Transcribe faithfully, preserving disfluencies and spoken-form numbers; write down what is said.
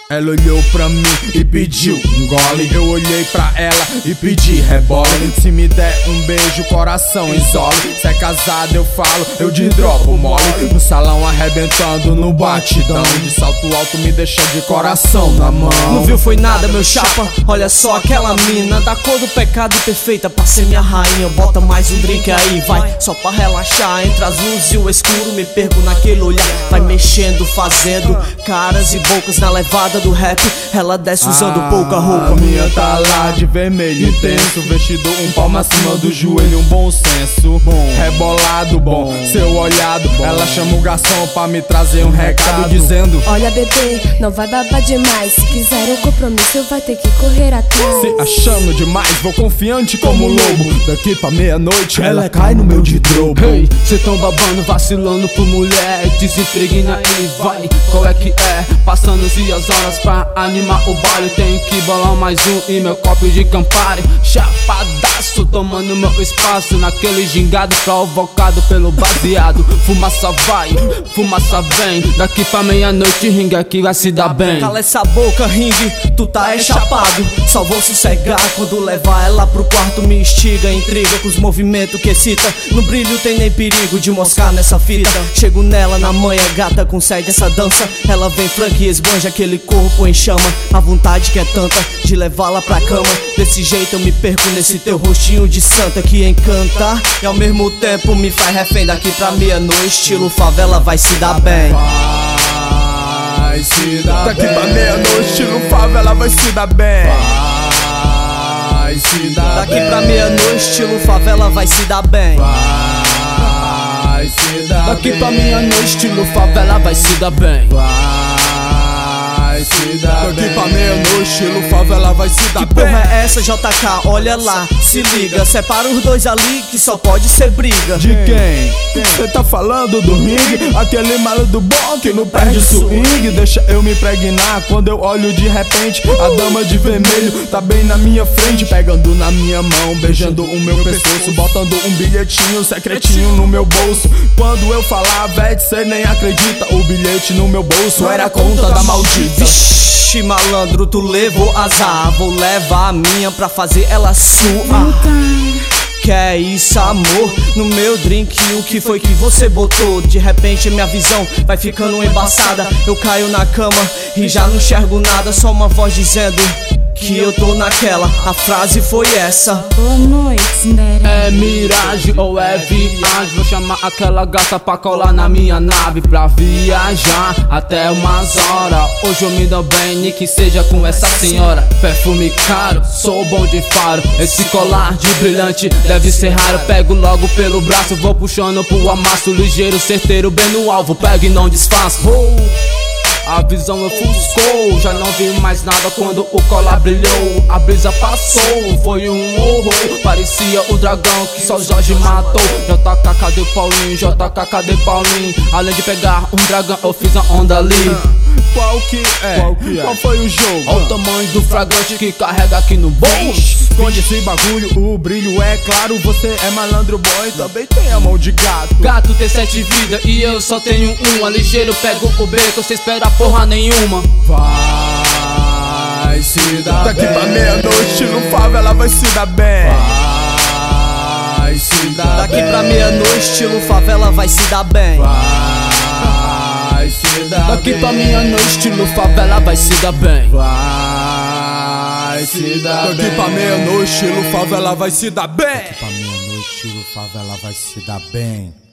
Ela olhou pra mim e pediu um gole. Eu olhei pra ela e pedi rebole. Se me der um beijo, coração isole. Se é casado eu falo, eu de dropo mole. No salão arrebentando no batidão. De salto alto me deixa de coração na mão. Não viu foi nada, meu chapa, olha só aquela mina da cor do pecado perfeita pra ser minha rainha. Bota mais um drink aí, vai, só pra relaxar. Entre as luzes e o escuro me perco naquele olhar. Vai mexendo, fazendo caras e bocas na levada do rap. Ela desce usando ah, pouca roupa. A minha tá lá de vermelho intenso, vestido um palmo acima do joelho, um bom senso, bom, rebolado, bom, seu olhado, bom. Ela chama o garçom pra me trazer um recado dizendo: olha bebê, não vai babar demais. Se quiser um compromisso vai ter que correr atrás. Se achando demais, vou confiante como lobo. Daqui pra meia-noite ela cai no meu de drobo. Hey, cê tão babando, vacilando por mulher. Desempregna e vai, qual é que é? Passando-se as horas pra animar o baile. Tenho que bolar mais um e meu copo de Campari. Chapadaço, tomando meu espaço naquele gingado provocado pelo baseado. Fumaça vai, fumaça vem. Daqui pra meia-noite ringa que vai se dar bem. Cala essa boca, ringue, tu tá é chapado. Só vou sossegar quando levar ela pro quarto. Me instiga, intriga com os movimentos que excita. No brilho tem nem perigo de moscar nessa fita. Chego nela na manhã, gata concede essa dança. Ela vem franca e esbanja aquele corpo em chama. A vontade que é tanta de levá-la pra cama. Desse jeito eu me perco nesse teu rostinho de santa que encanta e ao mesmo tempo me faz refém. Daqui pra meia-noite, estilo favela, vai se dar bem. Vai se dar Daqui bem. Pra meia-noite, estilo favela, vai se dar bem. Vai se dar Daqui bem. pra meia-noite, estilo favela, vai se dar bem. Vai se dar Daqui bem. pra meia-noite, estilo favela, vai se dar bem. Vai se dar Daqui bem. Pra meia-noite, estilo favela, vai se dar que bem. Porra é essa, J K? Olha lá, se liga. Separa os dois ali que só pode ser briga. De quem? Cê tá falando do ringue? Aquele maluco bom que não perde swing. Deixa eu me impregnar quando eu olho de repente. A dama de vermelho tá bem na minha frente, pegando na minha mão, beijando o meu pescoço, botando um bilhetinho secretinho no meu bolso. Quando eu falar, véi, cê nem acredita. O bilhete no meu bolso era a conta da maldita. Vixe, malandro, tu levou azar. Vou levar a minha pra fazer ela sua. Que é isso, amor? No meu drink, o que foi que você botou? De repente minha visão vai ficando embaçada. Eu caio na cama e já não enxergo nada. Só uma voz dizendo que eu tô naquela. A frase foi essa: boa noite, Cinderela. É miragem ou é viagem? Vou chamar aquela gata pra colar na minha nave pra viajar até umas horas. Hoje eu me dou bem, nem que seja com essa senhora. Perfume caro, sou bom de faro. Esse colar de brilhante deve ser raro. Pego logo pelo braço, vou puxando pro amasso. Ligeiro, certeiro, bem no alvo, pego e não desfaço. A visão ofuscou, já não vi mais nada quando o colar brilhou. A brisa passou, foi um horror. Parecia o dragão que só Jorge matou. J K, cadê Paulinho? J K, cadê Paulinho? Além de pegar um dragão, eu fiz a onda ali. Qual que é? Qual, que é? Qual foi o jogo? Olha o tamanho do flagrante que carrega aqui no bolso. Esconde esse bagulho, o brilho é claro. Você é malandro boy, também tem a mão de gato. Gato tem sete vidas e eu só tenho uma. Ligeiro, pego o beco, cê espera porra nenhuma. Vai se dar Daqui bem. Pra meia-noite, estilo favela, vai se dar bem. Vai se dar Daqui bem. pra meia-noite, estilo favela, vai se dar bem. Vai se dar Daqui bem. pra meia-noite, estilo favela, vai se dar bem. Vai se dar Daqui bem. Pra meia-noite, estilo favela, vai se dar bem. Daqui pra meia-noite, estilo favela, vai se dar bem.